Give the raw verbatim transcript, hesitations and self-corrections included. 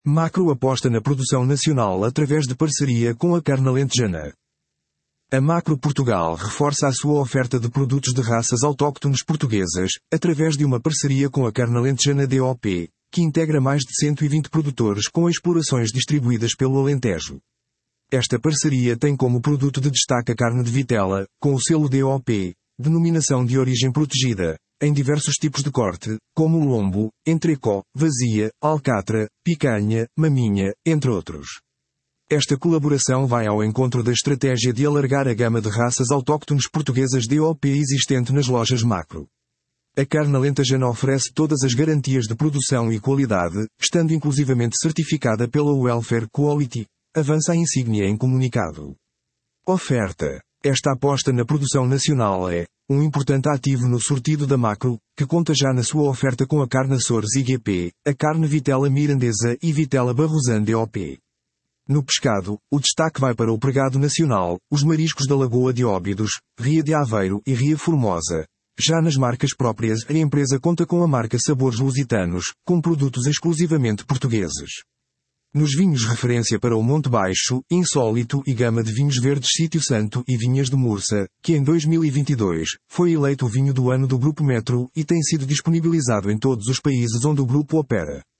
Macro aposta na produção nacional através de parceria com a carne alentejana. A Macro Portugal reforça a sua oferta de produtos de raças autóctones portuguesas, através de uma parceria com a carne alentejana D O P, que integra mais de cento e vinte produtores com explorações distribuídas pelo Alentejo. Esta parceria tem como produto de destaque a carne de vitela, com o selo D O P, denominação de origem protegida, em diversos tipos de corte, como o lombo, entrecó, vazia, alcatra, picanha, maminha, entre outros. Esta colaboração vai ao encontro da estratégia de alargar a gama de raças autóctones portuguesas D O P existente nas lojas Macro. A carne alentejana oferece todas as garantias de produção e qualidade, estando inclusivamente certificada pela Welfare Quality, avança a insígnia em comunicado. Oferta. Esta aposta na produção nacional é um importante ativo no sortido da Macro, que conta já na sua oferta com a carne Açores I G P, a carne vitela mirandesa e vitela barrosã D O P. No pescado, o destaque vai para o pregado nacional, os mariscos da Lagoa de Óbidos, Ria de Aveiro e Ria Formosa. Já nas marcas próprias, a empresa conta com a marca Sabores Lusitanos, com produtos exclusivamente portugueses. Nos vinhos referência para o Monte Baixo, Insólito e gama de vinhos verdes Sítio Santo e Vinhas de Mursa, que em dois mil e vinte e dois, foi eleito o vinho do ano do Grupo Metro e tem sido disponibilizado em todos os países onde o grupo opera.